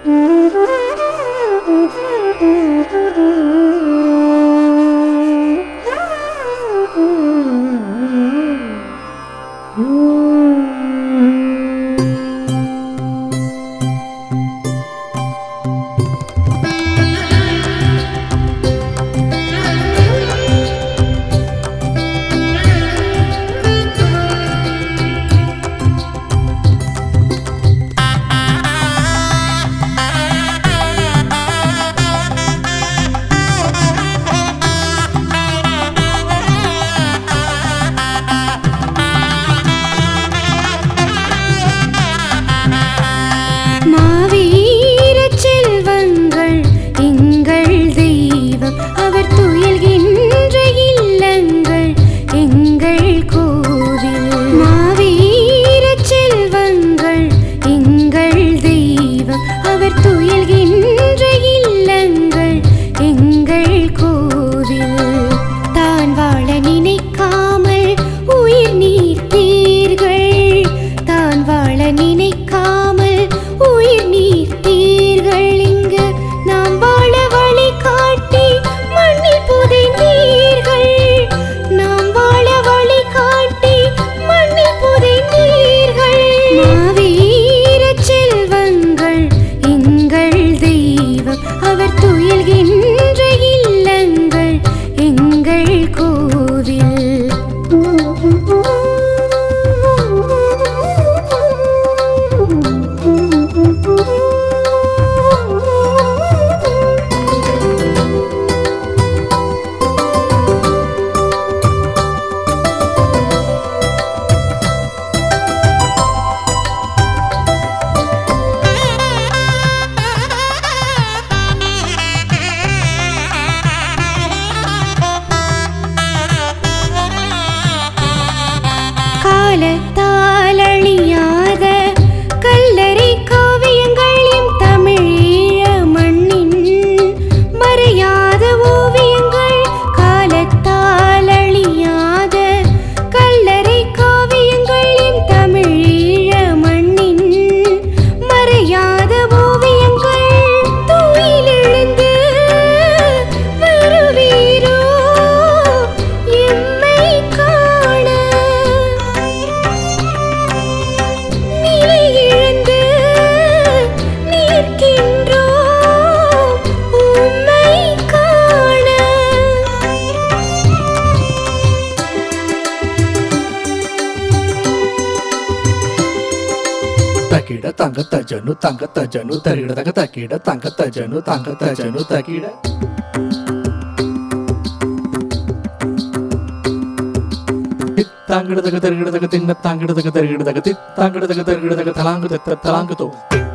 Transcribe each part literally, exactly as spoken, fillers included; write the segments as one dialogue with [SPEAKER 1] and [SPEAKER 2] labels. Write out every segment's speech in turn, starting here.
[SPEAKER 1] Takida tanga tajanu tanga tajanu tarida tanga takida tanga tajanu tanga tajanu takida tangida taga tarida taga tinna tangida taga tarida taga tit tangida taga tarida taga talangu tatta talangu to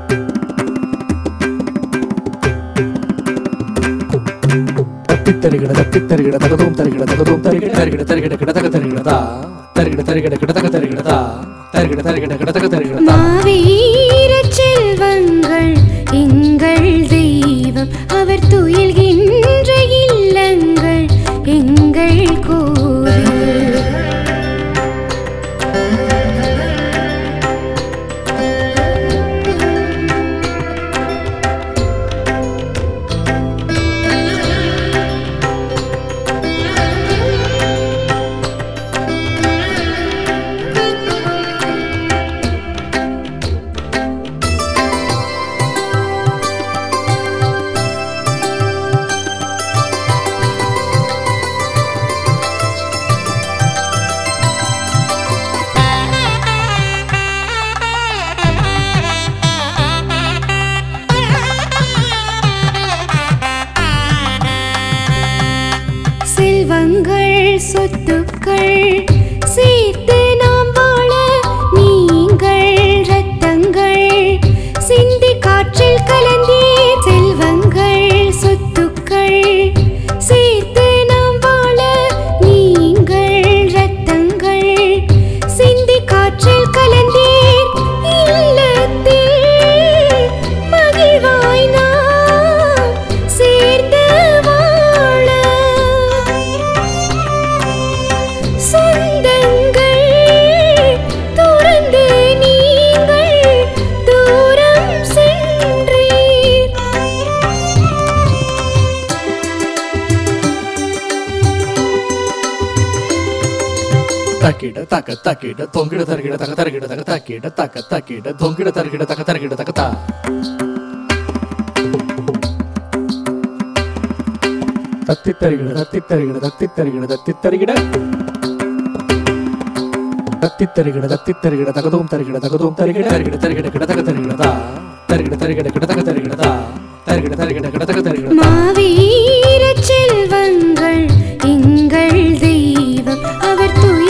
[SPEAKER 1] tarigida tarigida taga dum tarigida taga dum tarigida tarigida tarigida kada taga tarigida ta tarigida tarigida kada taga tarigida ta tarigida tarigida kada taga tarigida ta
[SPEAKER 2] மாவீர செல்வங்கள் எங்கள் தெய்வம் அவர் துயில்கின்ற இல்லங்கள் எங்கள் கோவில்
[SPEAKER 1] தக்கிட தக்க தக்கிட தொங்கிட தருகிட தக தருகிட தக தக்கிட தக்க தக்கிட தொங்கிட தருகிட தக தருகிட தக தா தத்தி தருகிட தத்தி தருகிட தத்தி தருகிட தத்தி தருகிட தத்தி தருகிட தத்தி தருகிட தகதோம் தருகிட தகதோம் தருகிட தருகிட தருகிட கிடதக தருகிடதா தருகிட தருகிட கிடதக தருகிடதா தருகிட தருகிட கிடதக தருகிடதா
[SPEAKER 2] மாவீர செல்வங்கள் எங்கள் தெய்வம் அவர்